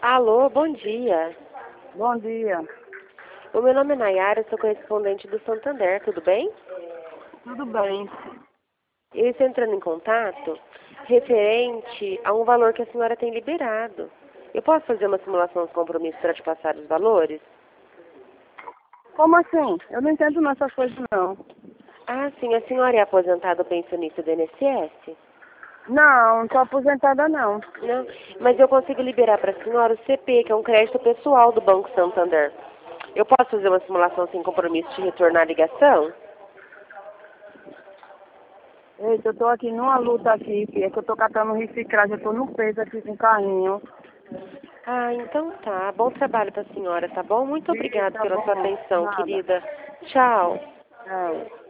Alô, bom dia. Bom dia. O meu nome é Nayara, sou correspondente do Santander, tudo bem? Tudo bem? Eu estou entrando em contato referente a um valor que a senhora tem liberado. Eu posso fazer uma simulação de compromisso para te passar os valores? Como assim? Eu não entendo nessas coisas, não. Ah, sim, a senhora é aposentada ou pensionista do INSS? Não estou aposentada, não. Não, mas eu consigo liberar para a senhora o CP, que é um crédito pessoal do Banco Santander. Eu posso fazer uma simulação sem compromisso de retornar a ligação? Eita, eu tô aqui numa luta aqui, filha, que eu tô catando reciclagem, eu tô no peso aqui com o carrinho. Ah, então tá. Bom trabalho para a senhora, tá bom? Muito Ih, obrigada tá pela sua bom. atenção, Nada. querida. Tchau. Tchau.